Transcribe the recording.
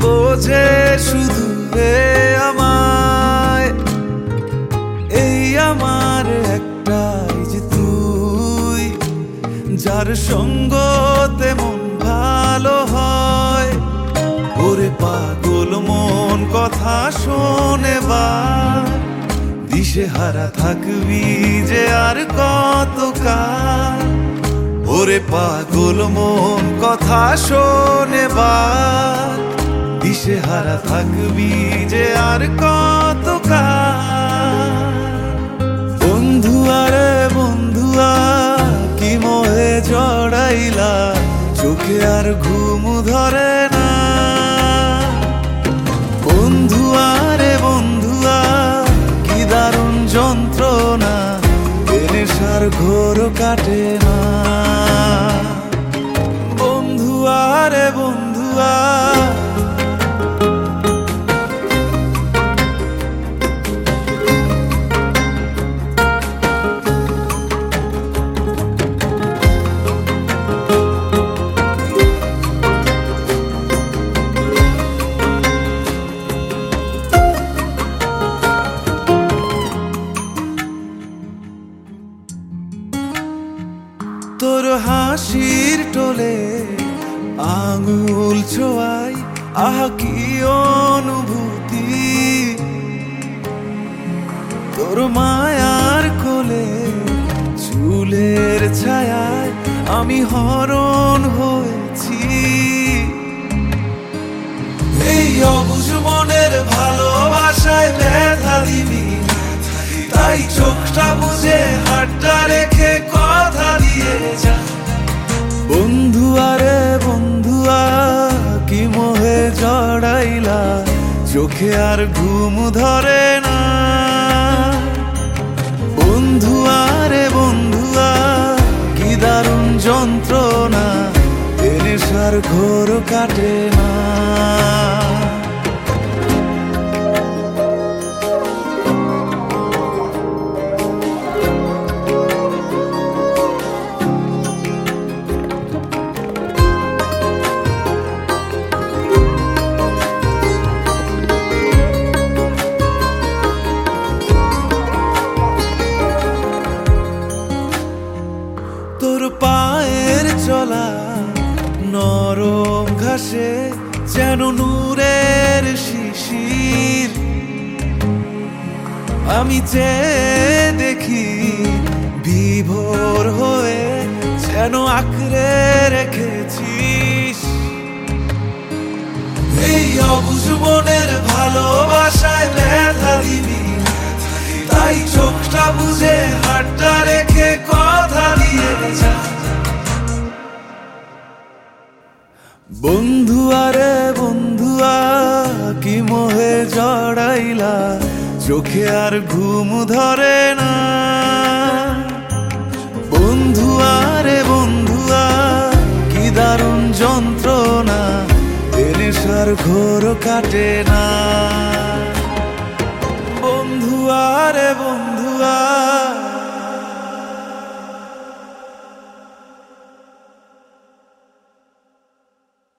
বোঝে শুধু আমায়, এই আমার একটাই যে তুই, যার সঙ্গ তেমন ভালো হয়। ওরে পাগল মন কথা শোনে বার, দিশে হারা থাকবি যে আর কতকাল। ওরে পাগল মন কথা শোনে বার, দিশে হারা থাকবি যে আর কতকাল। বন্ধুয়ারে বন্ধুয়া কি মোহে জড়াইলা, চোখে আর ঘুম ধরে না। বন্ধুয়ারে বন্ধুয়া কি দারুণ যন্ত্রণা, নেশার ঘোর কাটে না। বন্ধুয়ারে বন্ধুয়া তোর হাসির টোলে আঙুল ছোঁয়াই, আহা কি অনুভূতি। তোর মায়ার কোলে চুলের ছায়ায় আমি হরণ হয়েছি। এই অবুঝ মনের ভালোবাসায় ব্যথা দিবি, তাই চোখটা বুঝে হাতটা রেখে কথা দিয়ে যা। বন্ধুয়ারে বন্ধুয়া কি মোহে জড়াইলা, চোখে আর ঘুম ধরে না। বন্ধুয়ারে বন্ধুয়া কি দারুণ যন্ত্রণা, নেশার ঘোর কাটে না। তোর পায়ের চলা নরম ঘাসে যেন নূরের শিশির, আমি চেয়ে দেখি বিভোর হয়ে যেন আঁকড়ে রেখেছিস। এই অবুঝ মনের ভালোবাসায় ব্যথা দিবি, তাই চোখটা বুঝে হাতটা রেখে কথা দিয়ে যা। বন্ধুয়ারে বন্ধুয়া কি মোহে জড়াইলা, চোখে আর ঘুম ধরে না। বন্ধুয়ারে বন্ধুয়া কি দারুণ যন্ত্রণা, নেশার ঘোর কাটে না। বন্ধুয়ারে বন্ধুয়া